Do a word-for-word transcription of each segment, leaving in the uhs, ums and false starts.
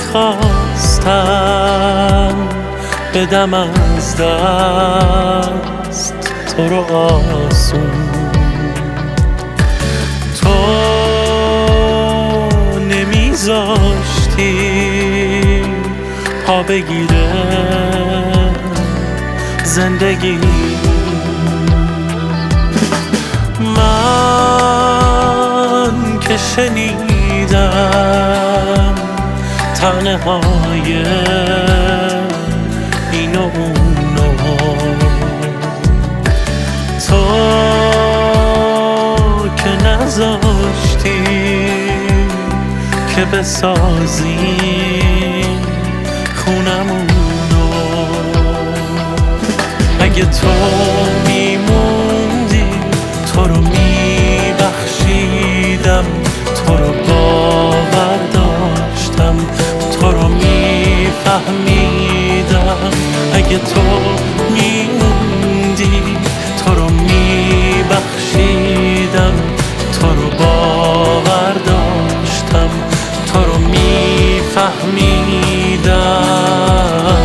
میخواستم بدم از دست تو رو آسون. تو نمیذاشتی پا بگیره زندگی. من که شنیدم تنه های این و اونو، تو که نذاشتی که بسازیم خونمونو. اگه تو میموندی تو رو میبخشیدم، تو رو باور داشتم، تو رو میفهمیدم. اگه تو میموندی تو رو میبخشیدم، تو رو باور داشتم، تو رو میفهمیدم.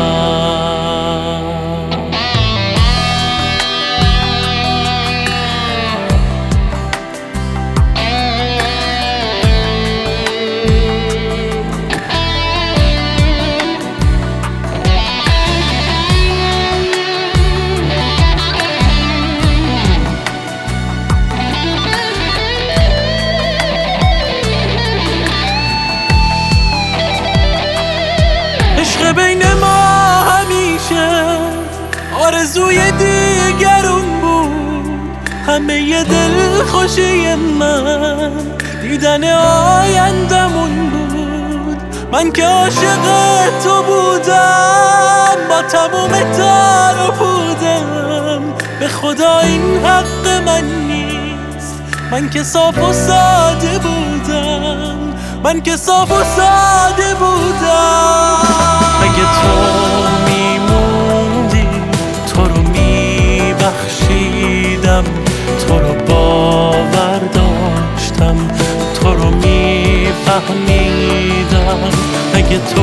عشق بین ما همیشه آرزوی دیگرون بود، همه ی دل خوشی من دیدن آیندمون بود. من که عاشق تو بودم با تموم تار و پودم، به خدا این حق من نیست. من که صاف و ساده بودم، من که صاف و ساده بودم. اگه تو میموندی تو رو میبخشیدم، تو رو باور داشتم، تو رو میفهمیدم. اگه تو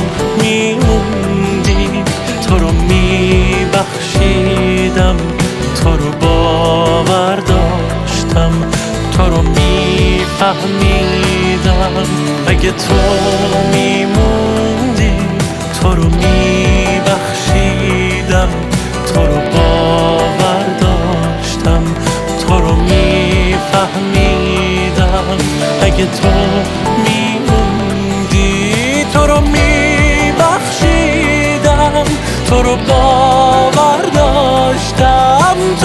میموندی تو رو میبخشیدم، تو رو باور داشتم، تو رو میفهمیدم. اگه تو میموندی تو رو میبخشیدم، تو رو باور داشتم، تو رو میفهمیدم. اگه تو میموندی تو رو میبخشیدم، تو رو باور داشتم،